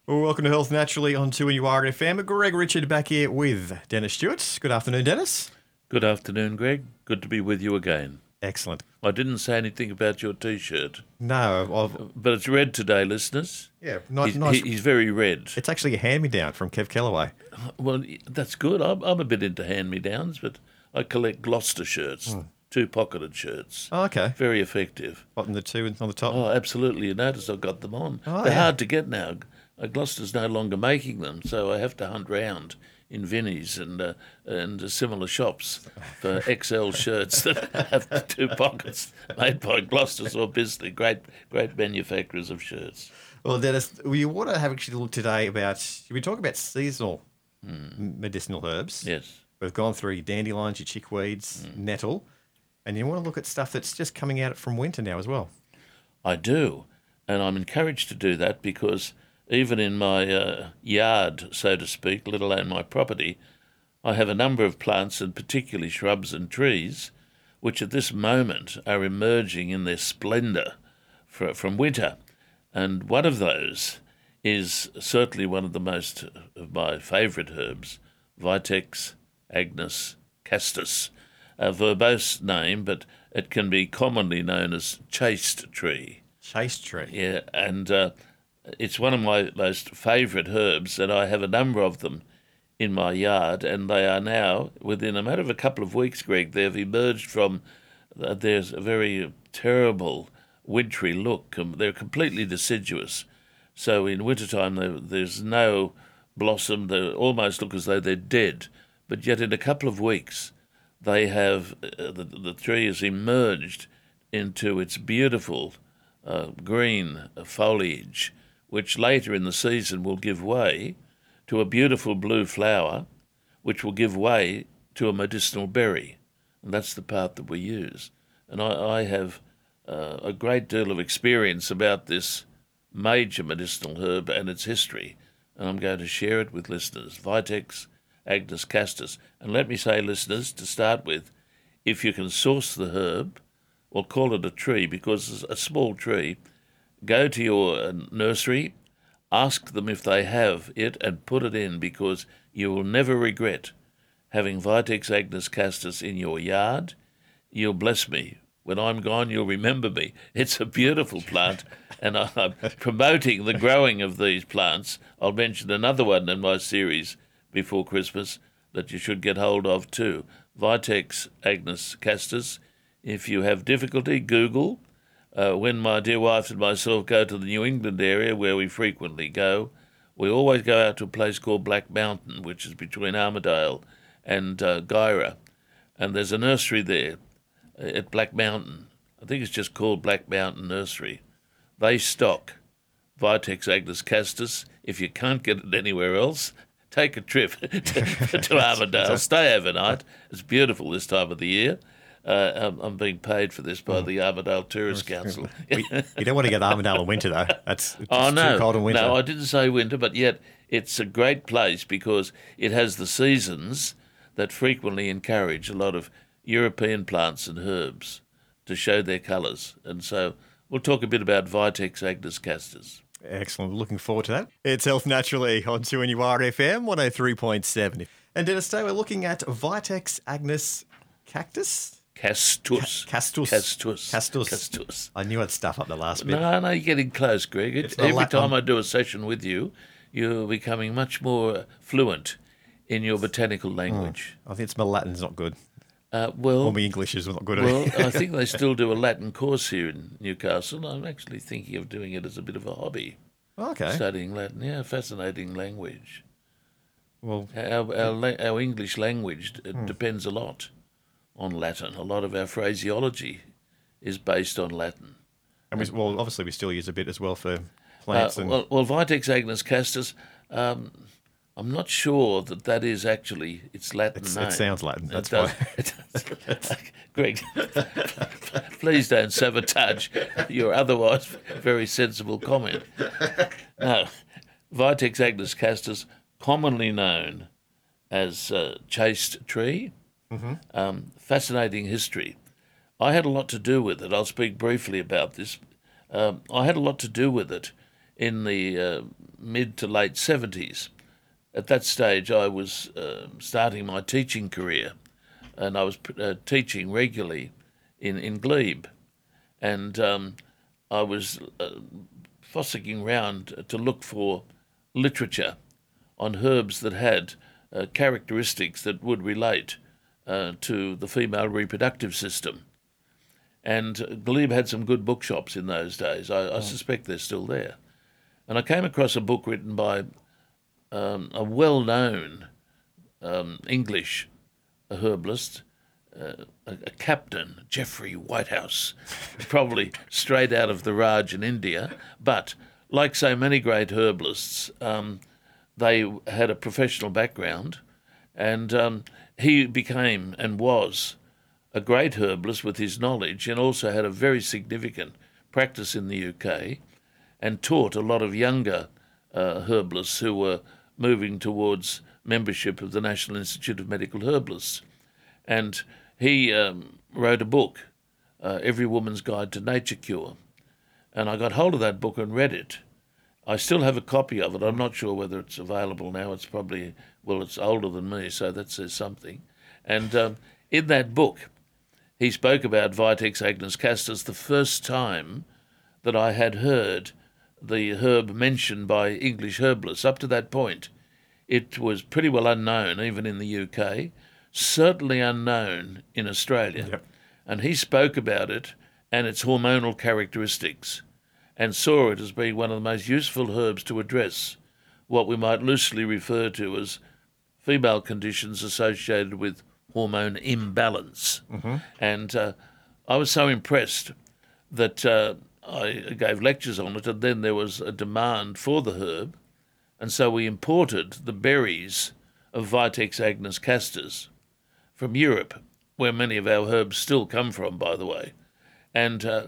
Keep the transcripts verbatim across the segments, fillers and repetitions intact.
Well, welcome to Health Naturally on two N U R F M. Greg Richard back here with Dennis Stewart. Good afternoon, Dennis. Good afternoon, Greg. Good to be with you again. Excellent. I didn't say anything about your T-shirt, No, I've, but it's red today, listeners. yeah, nice. He's, nice. he- he's very red. It's actually a hand-me-down from Kev Kellaway. Well, that's good. I'm, I'm a bit into hand-me-downs, but I collect Gloucester shirts, two-pocketed shirts. Oh, okay. Very effective. Button the two on the top. Oh, absolutely. You notice I've got them on. Oh, They're yeah. hard to get now. Uh, Gloucester's no longer making them, so I have to hunt round in Vinnie's and uh, and uh, similar shops for X L shirts that have two pockets, made by Gloucester's or Bisley, great great manufacturers of shirts. Well, Dennis, we want to have actually look today about, we talk about seasonal medicinal herbs. Yes. We've gone through your dandelions, your chickweeds, nettle, and you want to look at stuff that's just coming out from winter now as well. I do, and I'm encouraged to do that because even in my uh, yard, so to speak, let alone my property, I have a number of plants and particularly shrubs and trees which at this moment are emerging in their splendour fr- from winter. And one of those is certainly one of the most of my favourite herbs, Vitex agnus castus, a verbose name, but it can be commonly known as chaste tree. Chase tree. Yeah, and uh, it's one of my most favourite herbs, and I have a number of them in my yard, and they are now, within a matter of a couple of weeks, Greg, they've emerged from, uh, there's a very terrible wintry look. Um, they're completely deciduous. So in wintertime, there, there's no blossom. They almost look as though they're dead. But yet in a couple of weeks, they have, uh, the, the tree has emerged into its beautiful uh, green foliage, which later in the season will give way to a beautiful blue flower, which will give way to a medicinal berry. And that's the part that we use. And I, I have uh, a great deal of experience about this major medicinal herb and its history, and I'm going to share it with listeners. Vitex agnus castus. And let me say, listeners, to start with, if you can source the herb, or call it a tree, because it's a small tree, go to your uh, nursery, ask them if they have it, and put it in, because you will never regret having Vitex agnus castus in your yard. You'll bless me. When I'm gone, you'll remember me. It's a beautiful plant, and I'm promoting the growing of these plants. I'll mention another one in my series before Christmas that you should get hold of too. Vitex agnus castus. If you have difficulty, Google. Uh, when my dear wife and myself go to the New England area, where we frequently go, we always go out to a place called Black Mountain, which is between Armidale and uh, Guyra. And there's a nursery there at Black Mountain. I think it's just called Black Mountain Nursery. They stock Vitex agnus castus. If you can't get it anywhere else, take a trip to, to Armidale. Stay overnight. It's beautiful this time of the year. Uh, I'm, I'm being paid for this by the Armidale Tourist Council. We, you don't want to get Armidale in winter, though. That's it's Oh, no. too cold in winter. No, I didn't say winter, but yet it's a great place because it has the seasons that frequently encourage a lot of European plants and herbs to show their colours. And so we'll talk a bit about Vitex agnus castus. Excellent. Looking forward to that. It's Health Naturally on two N U R F M one oh three point seven. And Dennis, today we're looking at Vitex agnus cactus? Castus. Castus. Castus. Castus. Castus. I knew I'd stuff up the last bit. No, no, you're getting close, Greg. It, It's the every Latin- time I do a session with you, you're becoming much more fluent in your botanical language. I think it's my Latin's not good. Uh, well, Or my English is not good. well, I think they still do a Latin course here in Newcastle. I'm actually thinking of doing it as a bit of a hobby, okay. studying Latin. Yeah, fascinating language. Well, Our, our, la- our English language d- Hmm. depends a lot on Latin. A lot of our phraseology is based on Latin. and we, well, obviously we still use a bit as well for Uh, plants. and well, well, Vitex agnus castus, um, I'm not sure that that is actually its Latin It's- name. it sounds Latin, It that's does- why. it does. Greg, please don't sabotage your otherwise very sensible comment. No, Vitex agnus castus, commonly known as uh, chaste tree, um, fascinating history. I had a lot to do with it. I'll speak briefly about this. Um, I had a lot to do with it in the uh, mid to late seventies. At that stage, I was uh, starting my teaching career, and I was uh, teaching regularly in, in Glebe. And um, I was uh, fossicking round to look for literature on herbs that had uh, characteristics that would relate uh, to the female reproductive system. And Glebe had some good bookshops in those days. I, I suspect they're still there. And I came across a book written by um, a well-known um, English herbalist, uh, a, a captain, Geoffrey Whitehouse, probably straight out of the Raj in India. But like so many great herbalists, um, they had a professional background, and um, he became and was a great herbalist with his knowledge, and also had a very significant practice in the U K, and taught a lot of younger uh, herbalists who were moving towards membership of the National Institute of Medical Herbalists. And he um, wrote a book, uh, Every Woman's Guide to Nature Cure. And I got hold of that book and read it. I still have a copy of it. I'm not sure whether it's available now. It's probably, well, it's older than me, so that says something. And um, in that book, he spoke about Vitex agnus castus, the first time that I had heard the herb mentioned by English herbalists. Up to that point, it was pretty well unknown, even in the U K, certainly unknown in Australia. Yep. And he spoke about it and its hormonal characteristics, and saw it as being one of the most useful herbs to address what we might loosely refer to as female conditions associated with hormone imbalance. Mm-hmm. And uh, I was so impressed that uh, I gave lectures on it, and then there was a demand for the herb, and so we imported the berries of Vitex agnus castus from Europe, where many of our herbs still come from, by the way. And uh,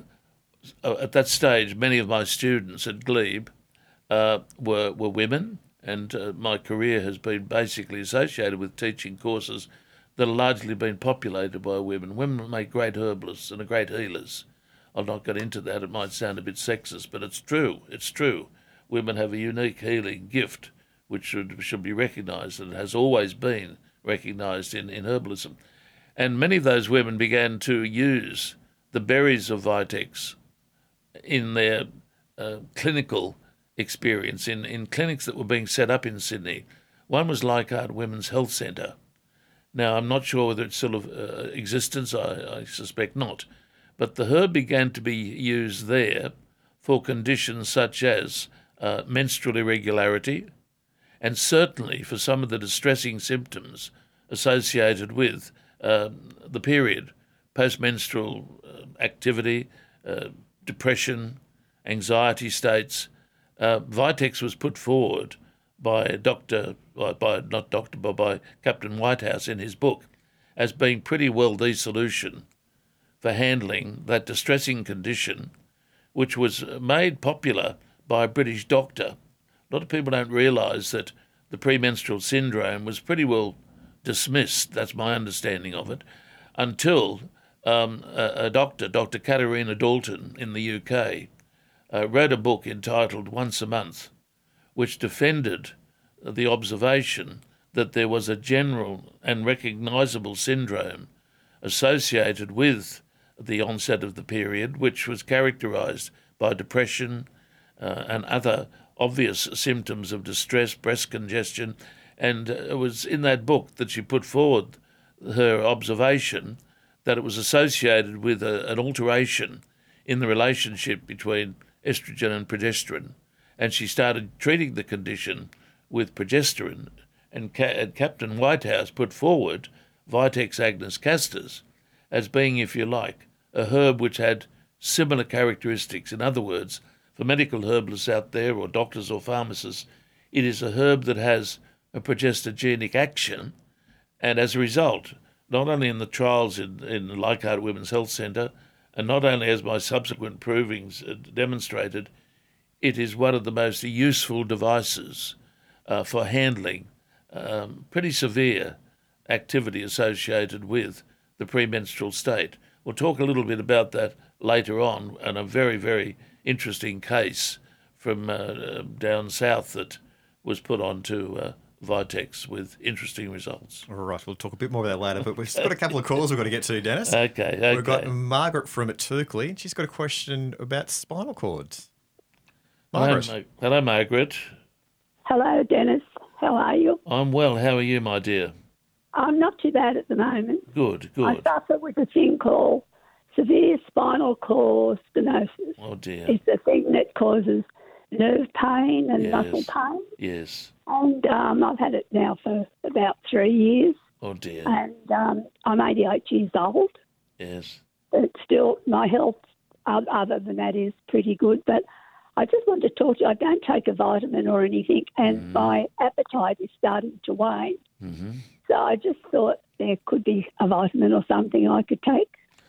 at that stage, many of my students at Glebe uh, were, were women, and uh, my career has been basically associated with teaching courses that have largely been populated by women. Women make great herbalists and are great healers. I'll not get into that. It might sound a bit sexist, but it's true. It's true. Women have a unique healing gift which should, should be recognised, and has always been recognised in, in herbalism. And many of those women began to use the berries of Vitex in their uh, clinical experience, in, in clinics that were being set up in Sydney. One was Leichhardt Women's Health Centre. Now, I'm not sure whether it's still of uh, existence. I, I suspect not. But the herb began to be used there for conditions such as uh, menstrual irregularity, and certainly for some of the distressing symptoms associated with uh, the period, postmenstrual uh, activity, uh, depression, anxiety states. Uh, Vitex was put forward by Doctor, by not Doctor, but by Captain Whitehouse in his book as being pretty well the solution for handling that distressing condition, which was made popular by a British doctor. A lot of people don't realise that the premenstrual syndrome was pretty well dismissed, that's my understanding of it, until um, a, a doctor, Doctor Katarina Dalton in the U K, uh, wrote a book entitled Once a Month, which defended the observation that there was a general and recognisable syndrome associated with the onset of the period, which was characterised by depression uh, and other obvious symptoms of distress, breast congestion. And it was in that book that she put forward her observation that it was associated with a, an alteration in the relationship between estrogen and progesterone. And she started treating the condition with progesterone. And, Ca- and Captain Whitehouse put forward Vitex agnus castus as being, if you like, a herb which had similar characteristics. In other words, for medical herbalists out there, or doctors or pharmacists, it is a herb that has a progestogenic action, and as a result, not only in the trials in, in Leichhardt Women's Health Centre, and not only as my subsequent provings demonstrated, it is one of the most useful devices uh, for handling um, pretty severe activity associated with the premenstrual state. We'll talk a little bit about that later on, and a very, very interesting case from uh, down south that was put onto uh, Vitex with interesting results. All right, we'll talk a bit more about that later, but we've just got a couple of calls we've got to get to, Dennis. Okay, okay. We've got Margaret from Turkley, and she's got a question about spinal cords. Margaret. Hello, Ma- Hello, Margaret. Hello, Dennis. How are you? I'm well. How are you, my dear? I'm not too bad at the moment. Good, I good. suffer with a thing called severe spinal cord stenosis. Oh, dear. It's a thing that causes nerve pain and Yes. muscle pain. Yes. And um, I've had it now for about three years. Oh, dear. And um, I'm eighty-eight years old. Yes. But still, my health, uh, other than that, is pretty good. But I just wanted to talk to you. I don't take a vitamin or anything, and Mm. my appetite is starting to wane. Mm-hmm. So I just thought there could be a vitamin or something I could take.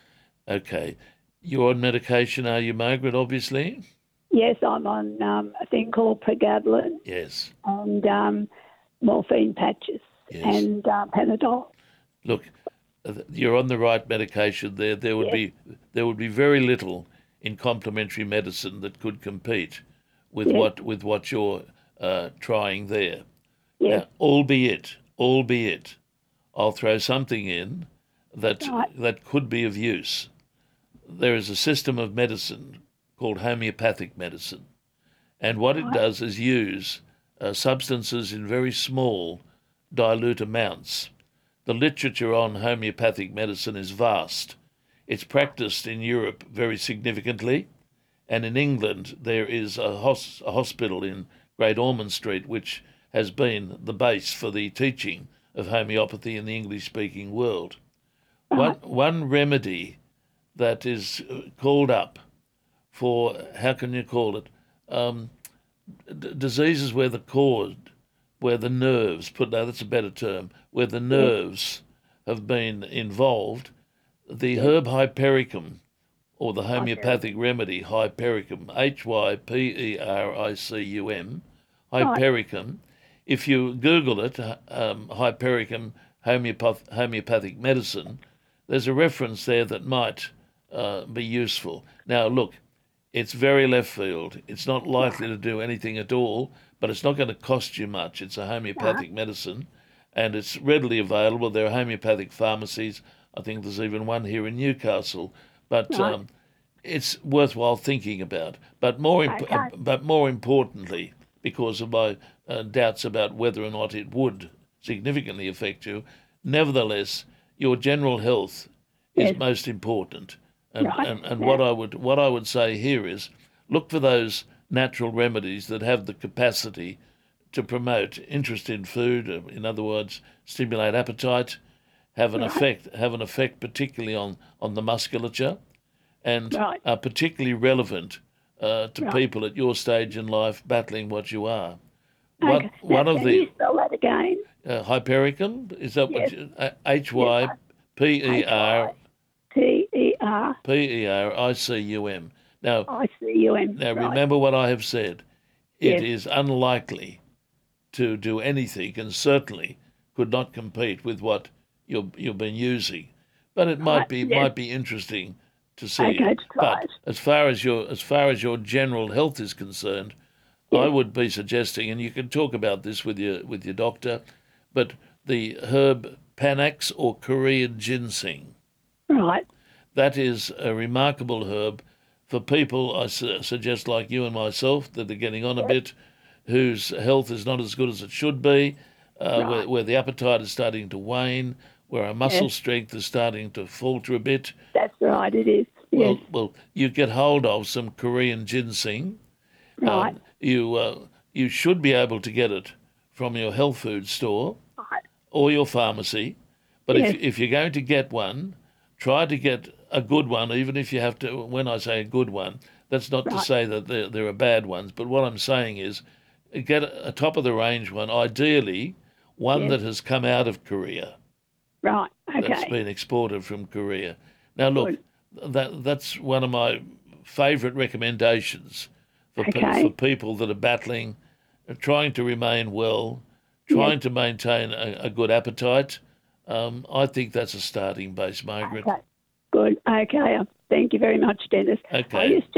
Okay. You're on medication, are you, Margaret, obviously? Yes, I'm on um, a thing called pregabalin Yes. and um, morphine patches Yes. and uh, Panadol. Look, uh, you're on the right medication there. There would Yes. be there would be very little in complementary medicine that could compete with Yes. what with what you're uh, trying there. Yes, Now, albeit, albeit, I'll throw something in that Right. that could be of use. There is a system of medicine called homeopathic medicine, and what it Right. does is use uh, substances in very small, dilute amounts. The literature on homeopathic medicine is vast. It's practiced in Europe very significantly, and in England there is a, hos- a hospital in Great Ormond Street which has been the base for the teaching of homeopathy in the English-speaking world. One, one remedy that is uh, called up for, how can you call it, um, d- diseases where the cord, where the nerves, put no, that's a better term, where the nerves have been involved, the herb hypericum, or the homeopathic remedy hypericum, H Y P E R I C U M, hypericum. If you Google it, um, hypericum homeopath- homeopathic medicine, there's a reference there that might uh, be useful. Now, look, it's very left field. It's not likely to do anything at all, but it's not going to cost you much. It's a homeopathic medicine, and it's readily available. There are homeopathic pharmacies. I think there's even one here in Newcastle. But Right. um, it's worthwhile thinking about. But more, imp- Okay. uh, but more importantly, because of my uh, doubts about whether or not it would significantly affect you, nevertheless, your general health is Yes. most important. And, Right. and, and Yeah. what I would what I would say here is look for those natural remedies that have the capacity to promote interest in food. uh, In other words, stimulate appetite, have an Right. effect have an effect particularly on, on the musculature, and Right. are particularly relevant uh, to Right. people at your stage in life battling what you are. Okay. One Now, one of can the you spell that again? uh, hypericum, is that what Yes. you, uh, H Y P E R T E R P E R I C U M. Now, I C U M. now Right. remember what I have said. It Yes. is unlikely to do anything, and certainly could not compete with what you've you've been using. But it might Right, be yes. might be interesting to see. Okay, to try But it. as far as your as far as your general health is concerned, I would be suggesting, and you can talk about this with your with your doctor, but the herb Panax or Korean ginseng. Right. That is a remarkable herb for people, I su- suggest, like you and myself, that are getting on a bit, whose health is not as good as it should be, uh, Right. where, where the appetite is starting to wane, where our muscle Yes. strength is starting to falter a bit. That's right. It is. Well, Yes. well, you get hold of some Korean ginseng. Right. Um, you uh, you should be able to get it from your health food store Right. or your pharmacy. But Yes. if if you're going to get one, try to get a good one, even if you have to. When I say a good one, that's not to Right. say that there, there are bad ones. But what I'm saying is, get a, a top of the range one, ideally one Yes. that has come out of Korea, Right. that's Okay. been exported from Korea. Now, look, that that's one of my favourite recommendations for pe- Okay. for people that are battling, uh, trying to remain well, trying to maintain a, a good appetite. Um, I think that's a starting base, Margaret. Okay. Good. Okay. uh, Thank you very much, Dennis. I Okay. used to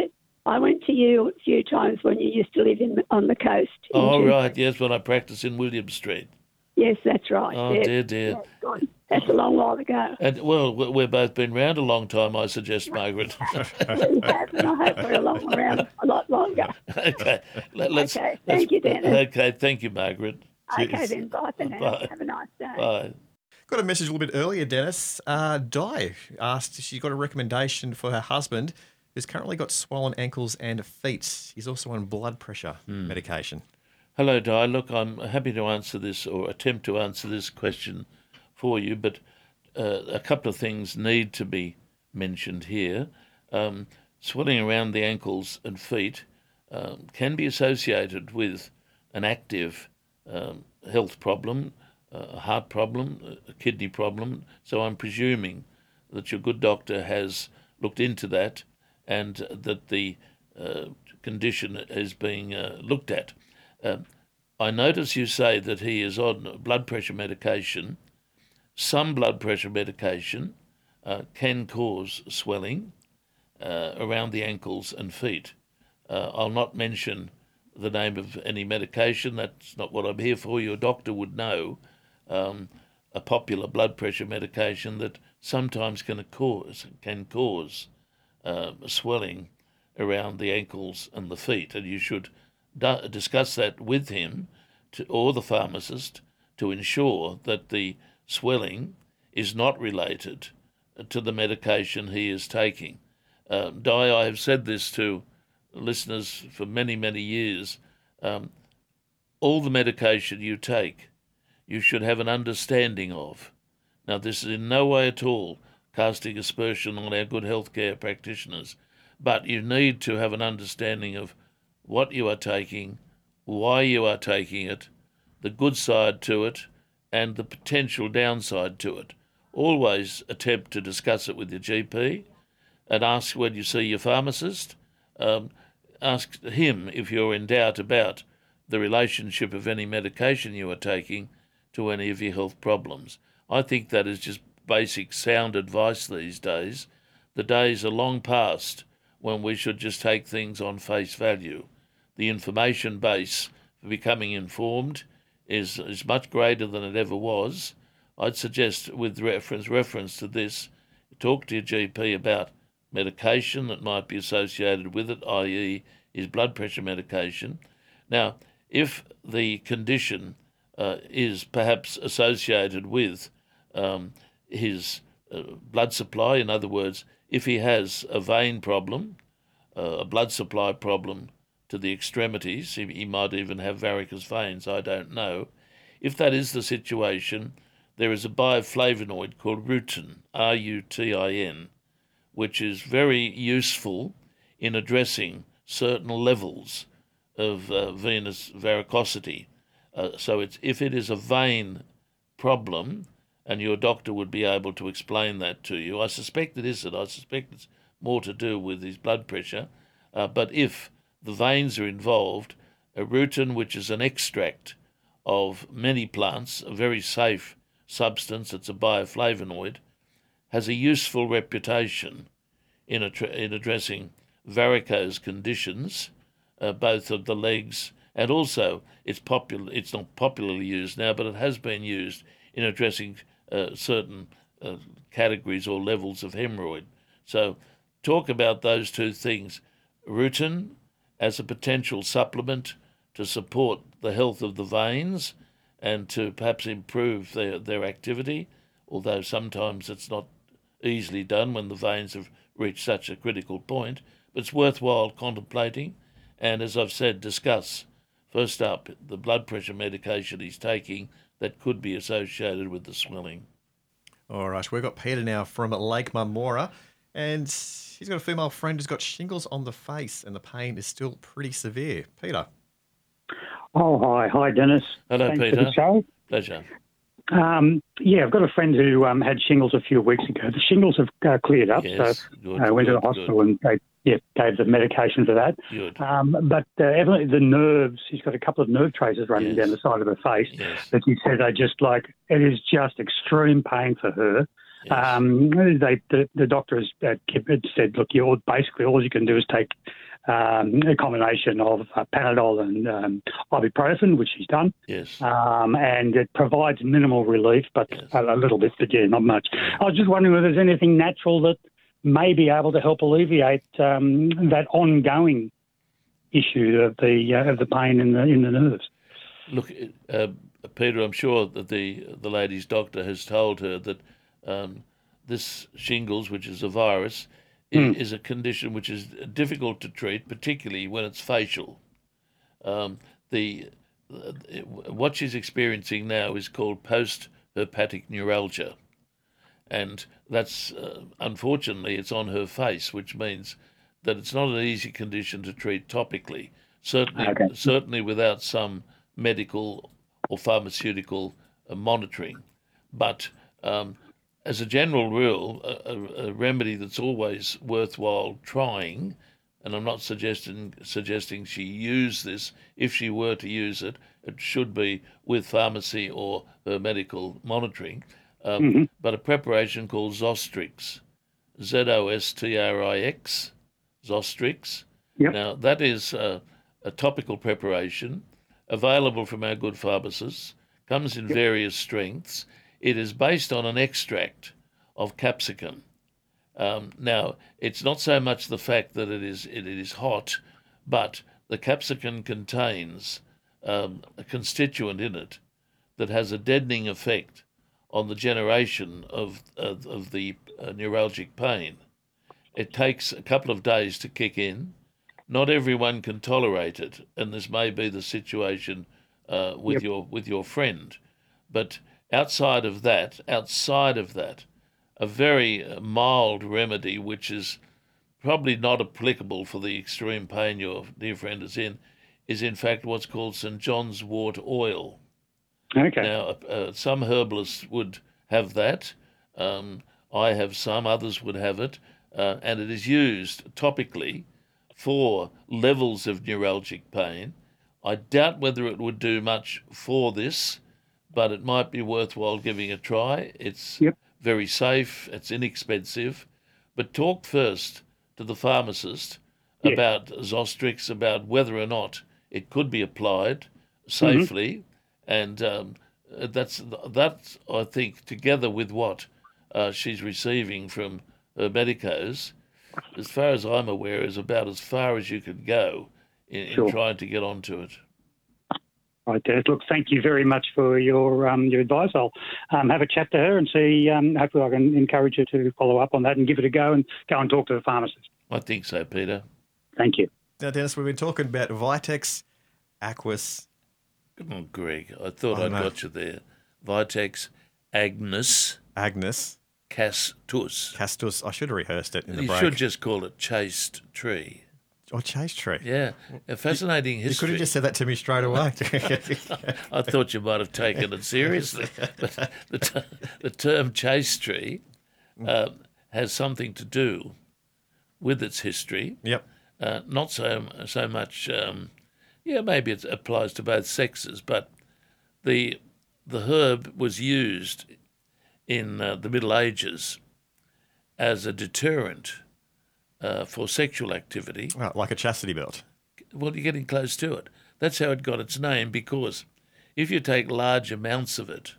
I went to you a few times when you used to live in on the coast. in Oh, Chingford. right, yes, when I practiced in William Street. Yes, that's right. Oh, yes. dear, dear. Yes, God, that's a long while ago. And, well, we- we've both been round a long time, I suggest, Margaret. We have, and I hope we're along around a lot longer. Okay, let, let's... Okay, let's- thank you, Dennis. Okay, thank you, Margaret. Okay, Cheers. then, bye for now. Bye. Have a nice day. Bye. Got a message a little bit earlier, Dennis. Uh, Di asked if she got a recommendation for her husband who's currently got swollen ankles and feet. He's also on blood pressure medication. Hello, Di. Look, I'm happy to answer this or attempt to answer this question for you, but uh, a couple of things need to be mentioned here. Um, swelling around the ankles and feet um, can be associated with an active um, health problem, a heart problem, a kidney problem. So I'm presuming that your good doctor has looked into that and that the uh, condition is being uh, looked at. Uh, I notice you say that he is on blood pressure medication. Some blood pressure medication uh, can cause swelling uh, around the ankles and feet. Uh, I'll not mention the name of any medication. That's not what I'm here for. Your doctor would know um, a popular blood pressure medication that sometimes can cause can cause uh, swelling around the ankles and the feet, and you should d- discuss that with him to, or the pharmacist to ensure that the swelling is not related to the medication he is taking. Uh, Di, I have said this to listeners for many, many years. Um, all the medication you take, you should have an understanding of. Now, this is in no way at all casting aspersion on our good healthcare practitioners, but you need to have an understanding of what you are taking, why you are taking it, the good side to it, and the potential downside to it. Always attempt to discuss it with your G P and ask when you see your pharmacist. Um, ask him if you're in doubt about the relationship of any medication you are taking to any of your health problems. I think that is just basic sound advice these days. The days are long past when we should just take things on face value. The information base for becoming informed is, is much greater than it ever was. I'd suggest, with reference reference to this, talk to your G P about medication that might be associated with it, that is his blood pressure medication. Now, if the condition uh, is perhaps associated with um, his uh, blood supply, in other words, if he has a vein problem, uh, a blood supply problem to the extremities, he, he might even have varicose veins, I don't know. If that is the situation, there is a bioflavonoid called rutin, R U T I N, which is very useful in addressing certain levels of uh, venous varicosity. Uh, so it's, if it is a vein problem, and your doctor would be able to explain that to you, I suspect it isn't. I suspect it's more to do with his blood pressure. Uh, but if the veins are involved, a rutin, which is an extract of many plants, a very safe substance, it's a bioflavonoid, has a useful reputation in, a, in addressing varicose conditions, uh, both of the legs, and also it's popular. It's not popularly used now, but it has been used in addressing uh, certain uh, categories or levels of hemorrhoid. So talk about those two things. Rutin as a potential supplement to support the health of the veins and to perhaps improve their, their activity, although sometimes it's not easily done when the veins have reached such a critical point. But it's worthwhile contemplating, and as I've said, discuss. First up, the blood pressure medication he's taking that could be associated with the swelling. All right, we've got Peter now from Lake Marmora, and he's got a female friend who's got shingles on the face, and the pain is still pretty severe. Peter. Oh, hi. Hi, Dennis. Hello, Thanks Peter. For the show. Pleasure. Um, yeah, I've got a friend who um, had shingles a few weeks ago. The shingles have uh, cleared up, Yes, so good, I uh, went good, to the hospital good. and they yeah, gave the medication for that. Good. Um, but uh, evidently the nerves, he's got a couple of nerve traces running Yes. down the side of her face. Yes. But he said they just like, it is just extreme pain for her. Yes. Um, they, the, the doctor has uh, kept- said, look, you're basically all you can do is take um, a combination of uh, Panadol and um, ibuprofen, which she's done. Yes. Um, and it provides minimal relief, but Yes. a, a little bit, but yeah, not much. I was just wondering whether there's anything natural that may be able to help alleviate um, that ongoing issue of the uh, of the pain in the in the nerves. Look, uh, Peter, I'm sure that the the lady's doctor has told her that um, this shingles, which is a virus, Mm. is a condition which is difficult to treat, particularly when it's facial. Um, the uh, what she's experiencing now is called post-herpetic neuralgia, and that's uh, unfortunately it's on her face, which means that it's not an easy condition to treat topically. Certainly, Okay. certainly without some medical or pharmaceutical uh, monitoring, but um, as a general rule, a, a, a remedy that's always worthwhile trying, and I'm not suggesting suggesting she use this. If she were to use it, it should be with pharmacy or her medical monitoring. Um, Mm-hmm. But a preparation called Zostrix, Z O S T R I X, Zostrix. Yep. Now that is uh, a topical preparation available from our good pharmacists. Comes in various strengths. It is based on an extract of capsicum. Um, now, it's not so much the fact that it is it is hot, but the capsicum contains um, a constituent in it that has a deadening effect on the generation of of, of the uh, neuralgic pain. It takes a couple of days to kick in. Not everyone can tolerate it, and this may be the situation uh, with Yep. your with your friend, but outside of that, outside of that, a very mild remedy, which is probably not applicable for the extreme pain your dear friend is in, is in fact what's called Saint John's wort oil. Okay. Now, uh, some herbalists would have that. Um, I have some, others would have it, uh, and it is used topically for levels of neuralgic pain. I doubt whether it would do much for this, but it might be worthwhile giving a try. It's Yep. very safe, it's inexpensive, but talk first to the pharmacist Yeah. about Zostrix, about whether or not it could be applied safely, and um, that's that I think, together with what uh, she's receiving from her medicos, as far as I'm aware, is about as far as you could go in, Sure. in trying to get onto it. Right, Des. Look, thank you very much for your um, your advice. I'll um, have a chat to her and see. Um, hopefully, I can encourage her to follow up on that and give it a go and go and talk to the pharmacist. I think so, Peter. Thank you. Now, Dennis, we've been talking about Vitex, Aquis. Come on, Greg. I thought Oh, I'd no. got you there. Vitex, Agnes, Agnes, Castus. Castus. I should have rehearsed it in the You break. should just call it Chaste Tree. Or Chase Tree. Yeah, a fascinating You could history. have just said that to me straight away. I thought you might have taken it seriously. But the, t- the term Chaste Tree um, has something to do with its history. Yep. Uh, not so so much. Um, yeah, maybe it applies to both sexes, but the the herb was used in uh, the Middle Ages as a deterrent uh, for sexual activity. Well, like a chastity belt. Well, you're getting close to it. That's how it got its name, because if you take large amounts of it,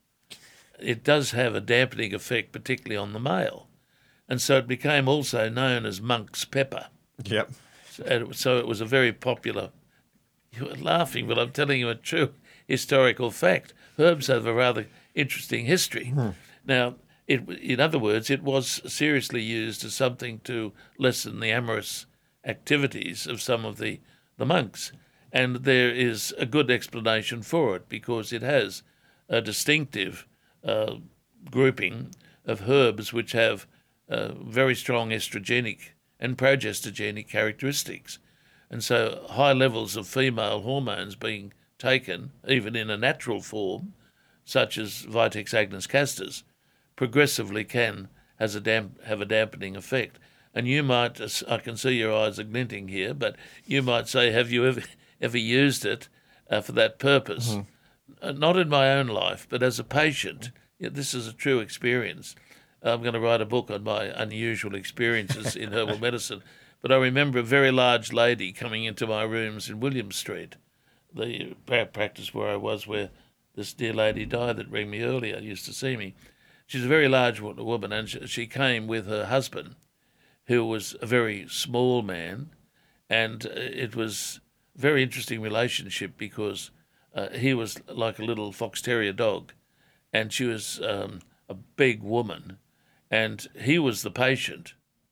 it does have a dampening effect, particularly on the male. And so it became also known as monk's pepper. Yep. So, so it was a very popular. You're laughing, but I'm telling you a true historical fact. Herbs have a rather interesting history. Now, it, in other words, it was seriously used as something to lessen the amorous activities of some of the, the monks. And there is a good explanation for it, because it has a distinctive uh, grouping of herbs which have uh, very strong estrogenic and progestogenic characteristics. And so high levels of female hormones being taken, even in a natural form, such as Vitex agnes castus, progressively can has a damp, have a dampening effect. And you might, I can see your eyes are glinting here, but you might say, have you ever ever used it uh, for that purpose? Mm-hmm. Uh, not in my own life, but as a patient. Yeah, this is a true experience. I'm going to write a book on my unusual experiences in herbal medicine. But I remember a very large lady coming into my rooms in William Street, the practice where I was, where this dear lady died that rang me earlier, used to see me. She's a very large woman, and she came with her husband, who was a very small man, and it was a very interesting relationship because uh, he was like a little fox terrier dog, and she was um, a big woman, and he was the patient,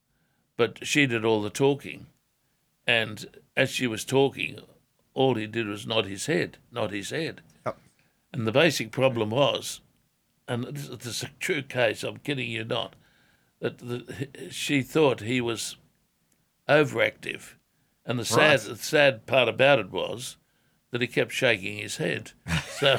but she did all the talking, and as she was talking, all he did was nod his head, nod his head. Yep. And the basic problem was, and this, this is a true case, I'm kidding you not, that the, she thought he was overactive. And the sad, Right. the sad part about it was that he kept shaking his head. So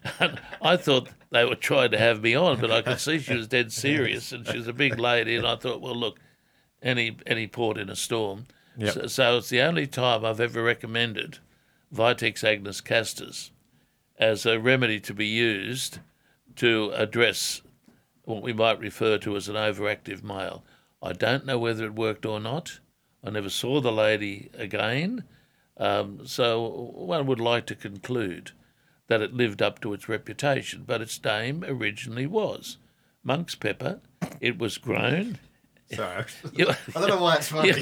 I thought they were trying to have me on, but I could see she was dead serious, and she was a big lady, and I thought, well, look, any any port in a storm. Yep. So, so it's the only time I've ever recommended Vitex Agnes Castors as a remedy to be used to address what we might refer to as an overactive male. I don't know whether it worked or not. I never saw the lady again. Um, so one would like to conclude that it lived up to its reputation, but its name originally was Monk's Pepper. It was grown. Sorry. You- I don't know why it's funny.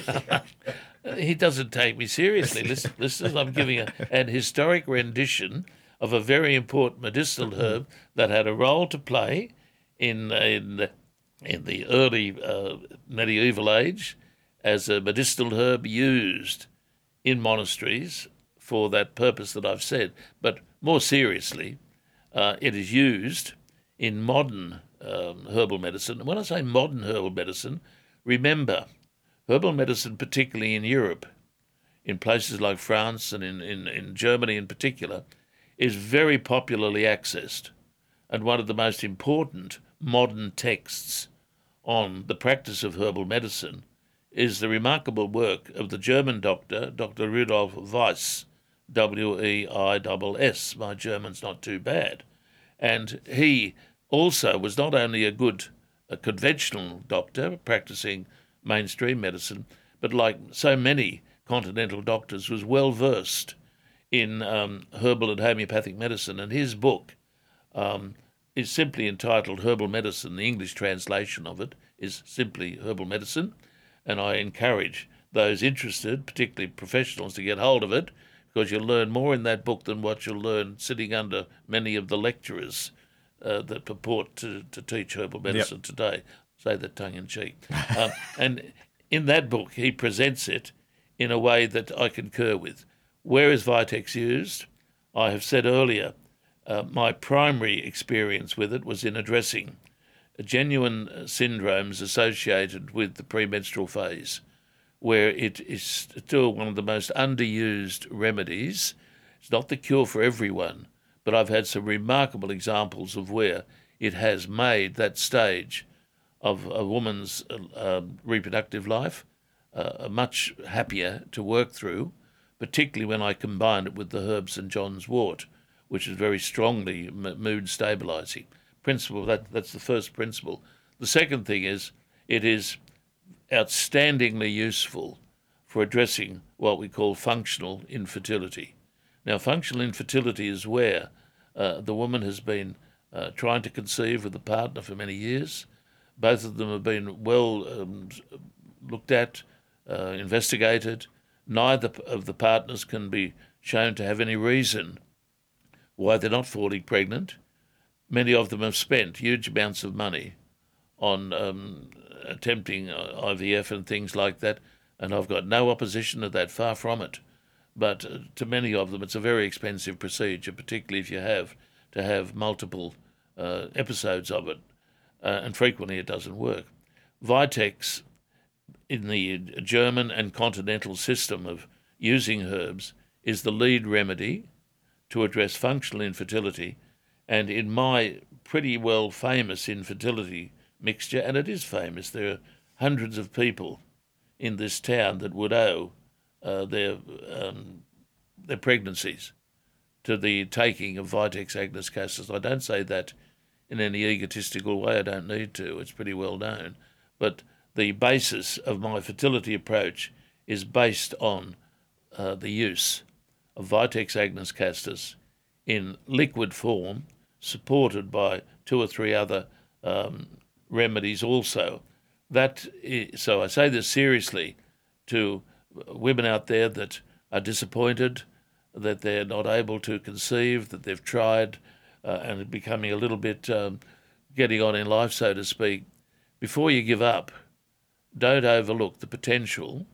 He doesn't take me seriously. Listen, listen I'm giving a, an historic rendition of a very important medicinal herb that had a role to play in in the, in the early uh, medieval age as a medicinal herb used in monasteries for that purpose that I've said. But more seriously, uh, it is used in modern um, herbal medicine. And when I say modern herbal medicine, remember, herbal medicine, particularly in Europe, in places like France and in, in, in Germany in particular, is very popularly accessed. And one of the most important modern texts on the practice of herbal medicine is the remarkable work of the German doctor, Doctor Rudolf Weiss, W E I S S. My German's not too bad. And he also was not only a good a conventional doctor practicing mainstream medicine, but like so many continental doctors, was well versed in um, herbal and homeopathic medicine. And his book um, is simply entitled Herbal Medicine. The English translation of it is simply Herbal Medicine. And I encourage those interested, particularly professionals, to get hold of it, because you'll learn more in that book than what you'll learn sitting under many of the lecturers uh, that purport to, to teach herbal medicine Yep. today. Say that tongue-in-cheek. um, and in that book, he presents it in a way that I concur with. Where is Vitex used? I have said earlier, uh, my primary experience with it was in addressing genuine syndromes associated with the premenstrual phase, where it is still one of the most underused remedies. It's not the cure for everyone, but I've had some remarkable examples of where it has made that stage of a woman's uh, reproductive life uh, much happier to work through, particularly when I combined it with the herb Saint John's wort, which is very strongly m- mood stabilising. Principle, that, that's the first principle. The second thing is it is outstandingly useful for addressing what we call functional infertility. Now, functional infertility is where uh, the woman has been uh, trying to conceive with a partner for many years. Both of them have been well um, looked at, uh, investigated. Neither of the partners can be shown to have any reason why they're not falling pregnant. Many of them have spent huge amounts of money on um, attempting I V F and things like that, and I've got no opposition to that, far from it. But uh, to many of them, it's a very expensive procedure, particularly if you have to have multiple uh, episodes of it, uh, and frequently it doesn't work. Vitex, in the German and continental system of using herbs, is the lead remedy to address functional infertility. And in my pretty well famous infertility mixture, and it is famous, there are hundreds of people in this town that would owe uh, their um, their pregnancies to the taking of Vitex Agnes Castors. I don't say that in any egotistical way. I don't need to. It's pretty well known. But the basis of my fertility approach is based on uh, the use of Vitex agnus castus in liquid form, supported by two or three other um, remedies also. That is, so I say this seriously to women out there that are disappointed that they're not able to conceive, that they've tried uh, and are becoming a little bit um, getting on in life, so to speak. Before you give up, don't overlook the potential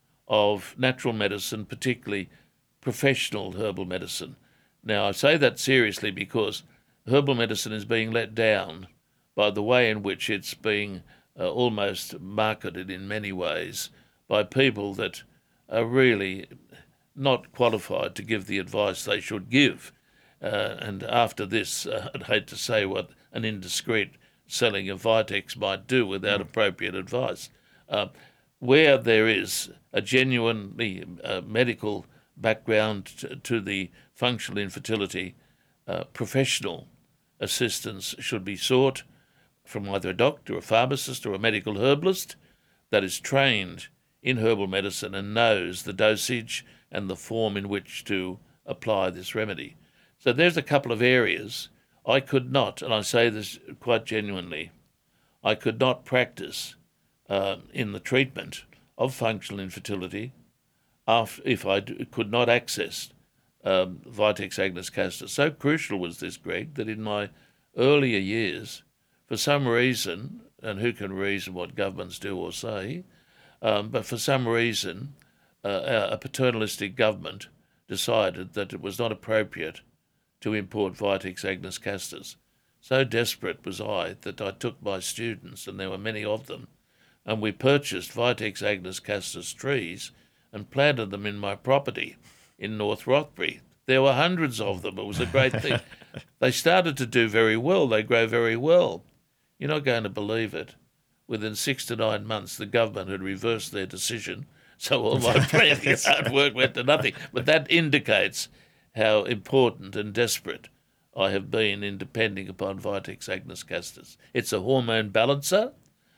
of natural medicine, particularly professional herbal medicine. Now, I say that seriously because herbal medicine is being let down by the way in which it's being uh, almost marketed in many ways by people that are really not qualified to give the advice they should give. Uh, and after this, uh, I'd hate to say what an indiscreet selling of Vitex might do without appropriate advice. Uh, where there is a genuinely uh, medical background to, to the functional infertility, uh, professional assistance should be sought from either a doctor, a pharmacist, or a medical herbalist that is trained in herbal medicine and knows the dosage and the form in which to apply this remedy. So there's a couple of areas I could not, and I say this quite genuinely, I could not practice uh, in the treatment of functional infertility after, if I d- could not access um, Vitex agnus castus. So crucial was this, Greg, that in my earlier years, for some reason, and who can reason what governments do or say, um, but for some reason, uh, a paternalistic government decided that it was not appropriate to import Vitex agnus castus. So desperate was I that I took my students, and there were many of them, and we purchased Vitex agnus castus trees and planted them in my property in North Rothbury. There were hundreds of them. It was a great thing. They started to do very well. They grow very well. You're not going to believe it. Within six to nine months, the government had reversed their decision, so all my planting and hard work went to nothing. But that indicates how important and desperate I have been in depending upon Vitex agnus castus. It's a hormone balancer.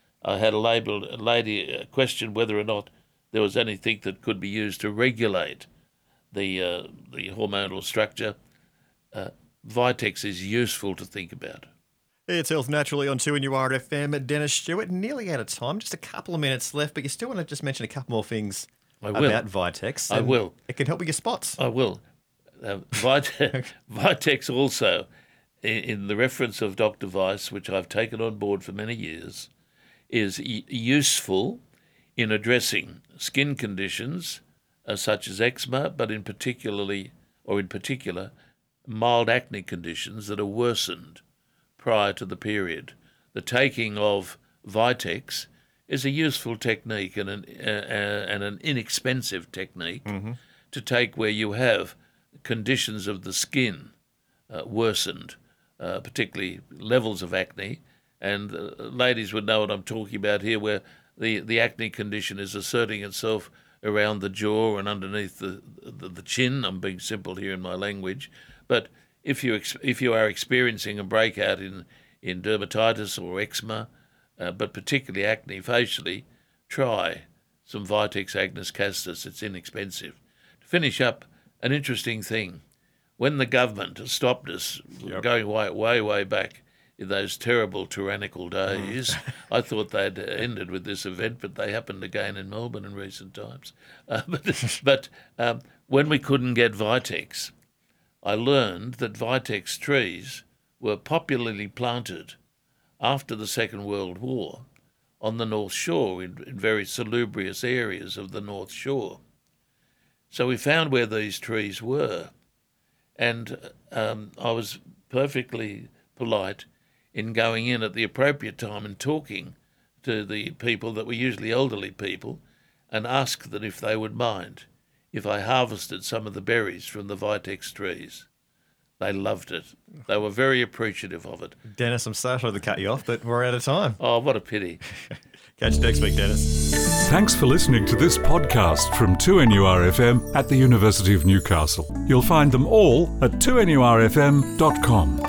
I had a, label, a lady question whether or not there was anything that could be used to regulate the uh, the hormonal structure. Uh, Vitex is useful to think about. It's Health Naturally on two N U R F M. Dennis Stewart, nearly out of time, just a couple of minutes left, but you still want to just mention a couple more things I will. about Vitex. I will. It can help with your spots. I will. Uh, Vite- Vitex also, in, in the reference of Doctor Weiss, which I've taken on board for many years, is y- useful in addressing skin conditions uh, such as eczema, but in particularly, or in particular, mild acne conditions that are worsened prior to the period. The taking of Vitex is a useful technique and an, uh, uh, and an inexpensive technique mm-hmm. to take where you have conditions of the skin uh, worsened, uh, particularly levels of acne. And uh, ladies would know what I'm talking about here, where the, the acne condition is asserting itself around the jaw and underneath the, the, the chin. I'm being simple here in my language. But if you ex- if you are experiencing a breakout in, in dermatitis or eczema, uh, but particularly acne facially, try some Vitex agnus castus. It's inexpensive. To finish up, an interesting thing. When the government stopped us, yep. going way, way, way back in those terrible tyrannical days, mm. I thought they'd ended with this event, but they happened again in Melbourne in recent times. Uh, but but um, when we couldn't get Vitex, I learned that Vitex trees were popularly planted after the Second World War on the North Shore, in, in very salubrious areas of the North Shore. So we found where these trees were, and um, I was perfectly polite in going in at the appropriate time and talking to the people that were usually elderly people and asked them if they would mind if I harvested some of the berries from the Vitex trees. They loved it. They were very appreciative of it. Dennis, I'm sorry to cut you off, but we're out of time. Oh, what a pity. Catch you next week, Dennis. Thanks for listening to this podcast from two N U R F M at the University of Newcastle. You'll find them all at two N U R F M dot com.